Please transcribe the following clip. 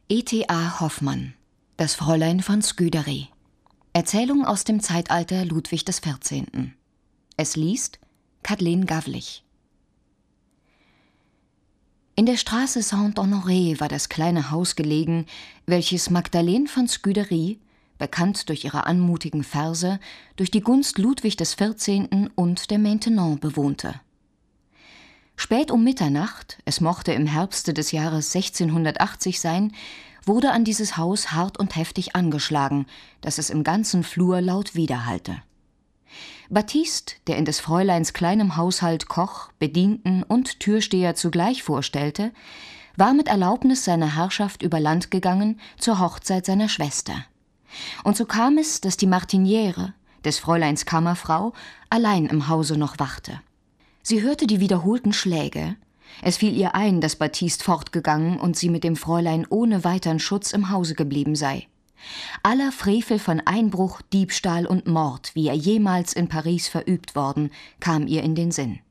E.T.A. Hoffmann, Das Fräulein von Scudéry. Erzählung aus dem Zeitalter Ludwig XIV. Es liest Kathleen Gavlich. In der Straße Saint-Honoré war das kleine Haus gelegen, welches Magdalene von Scudéry, bekannt durch ihre anmutigen Verse, durch die Gunst Ludwig XIV. Und der Maintenon bewohnte. Spät um Mitternacht, es mochte im Herbste des Jahres 1680 sein, wurde an dieses Haus hart und heftig angeschlagen, dass es im ganzen Flur laut widerhallte. Baptiste, der in des Fräuleins kleinem Haushalt Koch, Bedienten und Türsteher zugleich vorstellte, war mit Erlaubnis seiner Herrschaft über Land gegangen zur Hochzeit seiner Schwester. Und so kam es, dass die Martiniere, des Fräuleins Kammerfrau, allein im Hause noch wachte. Sie hörte die wiederholten Schläge. Es fiel ihr ein, dass Baptiste fortgegangen und sie mit dem Fräulein ohne weiteren Schutz im Hause geblieben sei. Aller Frevel von Einbruch, Diebstahl und Mord, wie er jemals in Paris verübt worden, kam ihr in den Sinn.